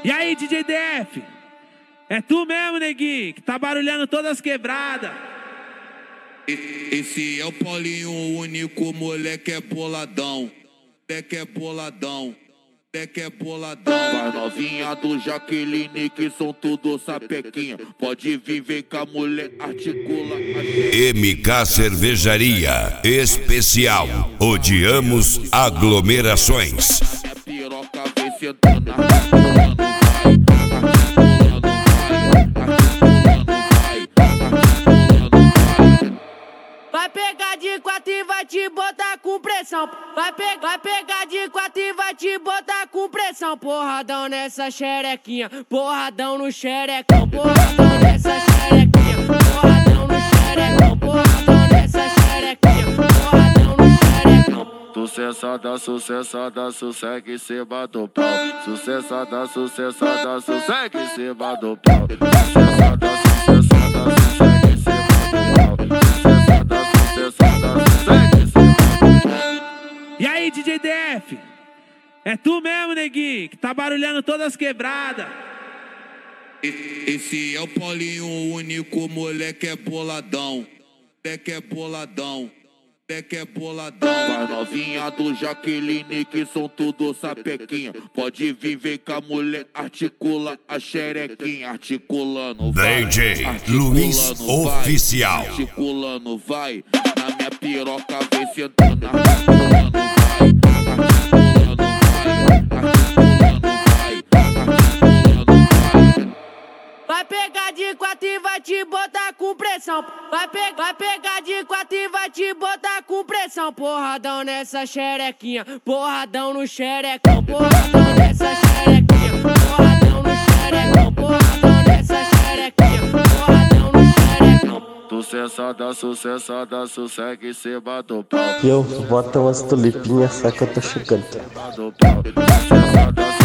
E aí, DJ DF? É tu mesmo, neguinho, que tá barulhando todas as quebradas. Esse é o Paulinho, o único moleque é boladão. Moleque é boladão. Moleque é boladão. As novinha do Jaqueline que são tudo sapequinha. Pode vir, vem com a mulher, articula. MK Cervejaria Especial. Odiamos aglomerações. Minha piroca vem sentando, Vai pegar de quatro e vai te botar com pressão. Vai pegar de quatro e vai te botar com pressão. Porradão nessa xerequinha, porradão no xerecão. Porradão nessa xerequinha, porradão no xerecão. Porradão nessa xerequinha, porradão no xerecão. Sucessada, sucessada, sossegue em cima do pau. Sucessada, sucessada, sossegue em cima do pau. Sucessada, sucessada, sossegue em cima do pau. E aí, DJ DF? É tu mesmo, neguinho, que tá barulhando todas as quebradas. Esse é o Paulinho, o único moleque é boladão. Moleque é boladão. Moleque é boladão. As novinha do Jaqueline que são tudo sapequinha. Pode vir, vem com a mulher, articula a xerequinha. Articulando, vai. DJ Luiz Oficial. Articulando, vai. Na minha piroca vem sentando. Articulando, vai. Articulando, vai. Vai pegar de quatro e vai te botar com pressão. Vai pegar de quatro e vai te botar com pressão. Porradão nessa xerequinha, porradão no xerecão. Porradão nessa xerequinha, porradão no xerecão. Porradão nessa xerequinha, porradão no xerecão. Sucessada, sucessada, sossegue em cima do pau. Eu, bota umas tulipinhas, só que eu tô chegando. Sucessada,